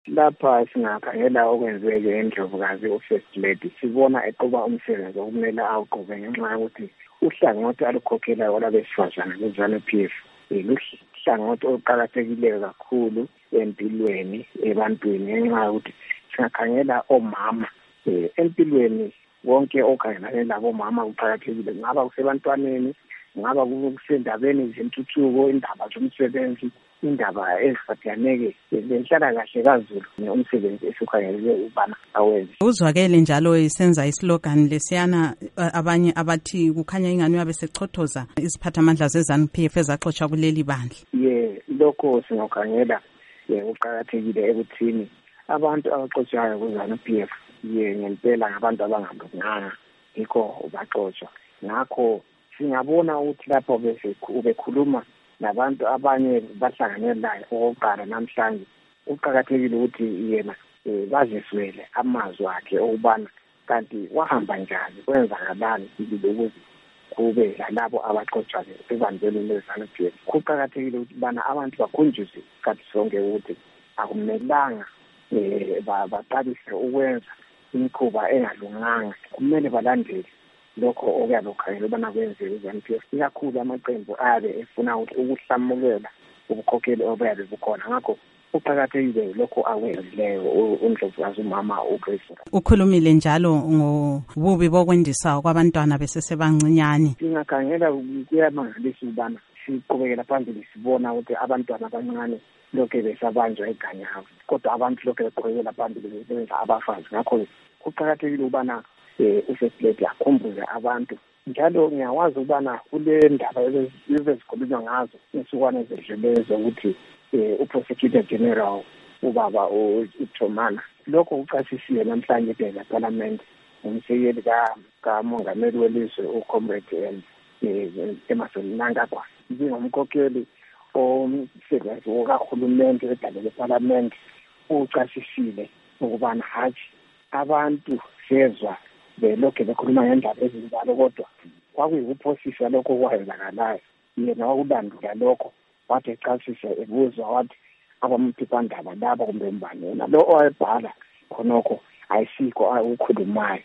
Lapha singakhangela okwenzeke eNdlovukazi uFirst Lady, sibona eqhuba umsebenzi okumele awugqoke ngenxa yokuthi uhlangothi alukhokhelayo olabesifazane kwiZANU-PF luhlangothi oluqakathekileyo kakhulu empilweni ebantwini, ngenxa yokuthi singakhangela omama empilweni wonke okhangelane labomama kuqakathekile, kungaba kusebantwaneni, kungaba kusendabeni zentuthuko, indaba zomsebenzi, indaba eziphathelane lenhlalakahle kaZulu, umsebenzi esukhangelele ubana awenze. Uzwakele njalo isenza islogan lesiyana abanye abathi kukhanya ingane yabe sechothoza iziphathamandla zeZANU-PF ezaxotsha kuleli bandla. Lokho singakhangela uqakathekile ekuthini abantu abaxotshayo kuZANU-PF ngempela ngabantu abangalunganga, yikho baxotshwa. Ngakho singabona ukuthi lapho bekhuluma nabantu abanye bahlangane laye okokuqala namhlanje, uqakathekile ukuthi yena baziswele amazwi akhe okubana kanti wahamba njani, kwenzakalani ukuze kube lalabo abaxotshwayo ebandleni leZANU-PF. Kuqakathekile ukuthi bana abantu bakhunjuzwe isikhathi sonke ukuthi akumelanga baqalise ukwenza imikhuba engalunganga, kumele balandele lokho okuyabe kukhangela ubana kwenziwe eZANU-PF, ikakhulu amaqembu ayabe efuna ukuhlamukela ubukhokheli obuyabe bukhona. Ngakho uqakathekile lokho akwenzileyo uNdlovukazi umama uGrace. Ukhulumile njalo ngobubi bokwendisa kwabantwana besesebancinyane. Singakhangela kuyamangalisa ubana siqhubekela phambili sibona ukuthi abantwana abancane lokho besabanjwa eganyavu, kodwa abantu lokho beqhubekela phambili besebenza abafazi. Ngakho kuqakathekile ubana uFirst Lady akhumbuze abantu njalo. Ngiyawazi ubana kule ndaba ebezikhulunywa ngazo insukwana ezedlule zokuthi uProsecutor General ubaba uThomana, lokho ucasisile namhlanje eParliament umsekeli kamongameli welizwe uComrade Emmerson Mnangagwa, njengomkhokheli omsebenzi wakahulumende edalele eParliament, ucasisile ukubana hathi abantu sezwa belokhu bekhuluma ngendaba ezinjalo, kodwa kwakuyikuphosisa lokho kwenzakalayo. Yena wakulandula lokho, wathi ecasisa ebuzwa wathi abamphephandaba laba kumbe mbani, yena lo owayebhala khonokho ayisikho ukukhulumayo.